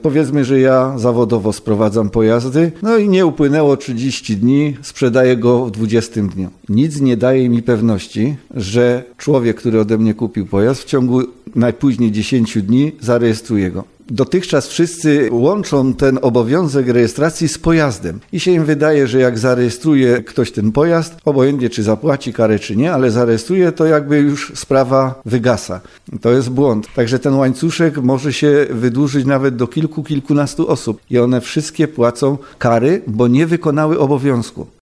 Powiedzmy, że ja zawodowo sprowadzam pojazdy, no i nie upłynęło 30 dni, sprzedaję go w 20 dniu. Nic nie daje mi pewności, że człowiek, który ode mnie kupił pojazd, w ciągu najpóźniej 10 dni zarejestruje go. Dotychczas wszyscy łączą ten obowiązek rejestracji z pojazdem i się im wydaje, że jak zarejestruje ktoś ten pojazd, obojętnie czy zapłaci karę czy nie, ale zarejestruje, to jakby już sprawa wygasa. To jest błąd. Także ten łańcuszek może się wydłużyć nawet do kilkunastu osób i one wszystkie płacą kary, bo nie wykonały obowiązku.